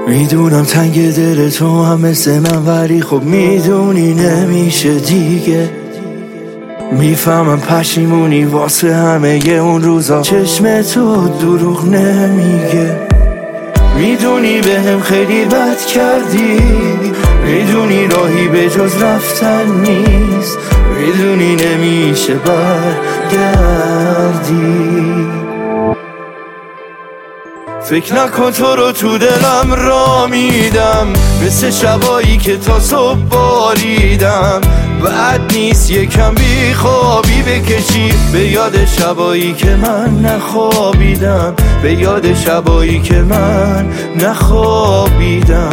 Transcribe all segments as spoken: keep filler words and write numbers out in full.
میدونم تنگ دل تو هم مثل من، ولی خب میدونی نمیشه دیگه. میفهمم پشیمونی واسه همه ی اون روزا، چشم تو دروغ نمیگه. میدونی به هم خیلی بد کردی، میدونی راهی به جز رفتن نیست، میدونی نمیشه برگردی. فکر نکن تو رو تو دلم را میدم، مثل شبایی که تا صبح باریدم. بعد نیست یکم بی خوابی بکشی به یاد شبایی که من نخوابیدم، به یاد شبایی که من نخوابیدم.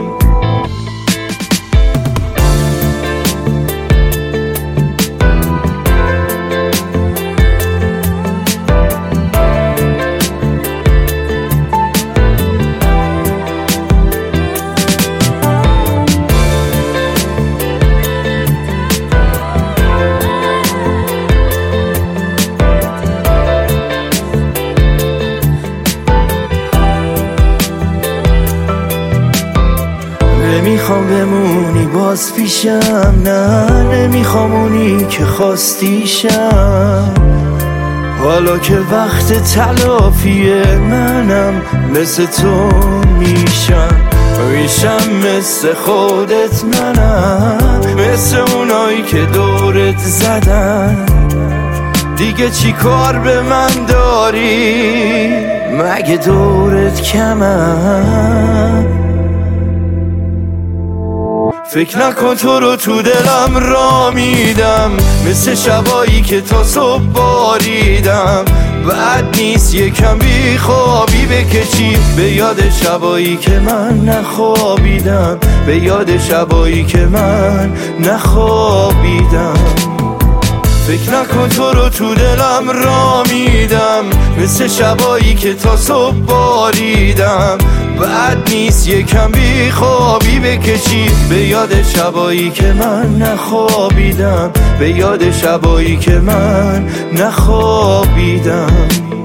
نمیخوام بمونی باز پیشم، نه نمیخوام اونی که خواستیشم. حالا که وقت تلافیه منم مثل تو میشم، میشم مثل خودت منم، مثل اونایی که دورت زدن. دیگه چی کار به من داری؟ مگه دورت کمم؟ فکر نکن تو رو تو دلم را میدم، مثل شبایی که تا صبح باریدم. بعد نیست یکم بی خوابی بکشی به یاد شبایی که من نخوابیدم، به یاد شبایی که من نخوابیدم. فکر نکن تو رو تو دلم را میدم، مثل شبایی که تا صبح باریدم. بعد نیست یکم بی خوابی بکشی به یاد شبایی که من نخوابیدم، به یاد شبایی که من نخوابیدم.